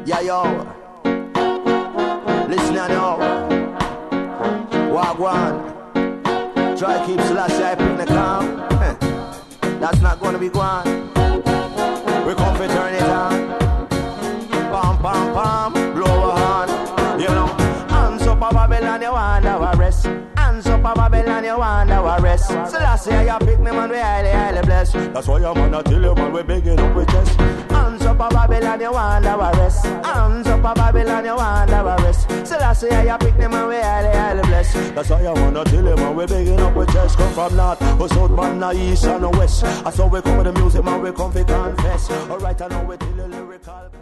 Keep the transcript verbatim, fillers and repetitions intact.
Yeah, yo. Listen now. Wagwan. Try keep Selassie I pick the calm. That's not gonna be gone. We come to turn it on. Pam, pam, pam. Blow a horn. You know. Hands up a Babylon, you want our rest. Hands up a Babylon, you want our rest. Selassie I pick the man, we highly, highly blessed. That's why your man, I tell you, man, we begging up with chest. Hands up a Babylon, you want our rest. Hands up a Babylon, you want our rest. Selassie I pick the man, we highly, highly blessed. That's why your man, I tell you, man, we begging up with chest. Come from north, go south, man, now east and west. That's how we come with the music, man, we come to confess. Alright, I know we tell you lyrical.